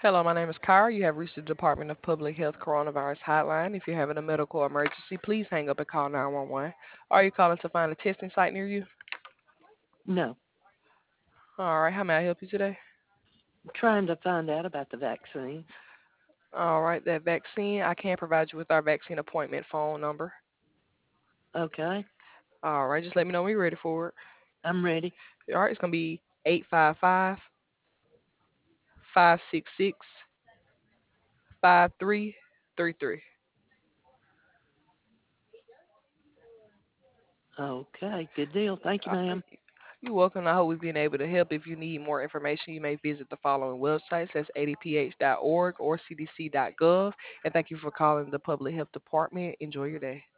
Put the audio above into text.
Hello, my name is Kyra. You have reached the Department of Public Health Coronavirus Hotline. If you're having a medical emergency, please hang up and call 911. Are you calling to find a testing site near you? No, All right, how may I help you today? trying to find out about the vaccine. All right, that vaccine, I can provide you with our vaccine appointment phone number. Okay, All right, just let me know when you're ready for it. I'm ready. All right, it's going to be 855-566-5333. Okay, good deal. Thank you, All right, ma'am. you're welcome. I hope we've been able to help. If you need more information, you may visit the following websites. That's adph.org or cdc.gov. And thank you for calling the Public Health Department. Enjoy your day.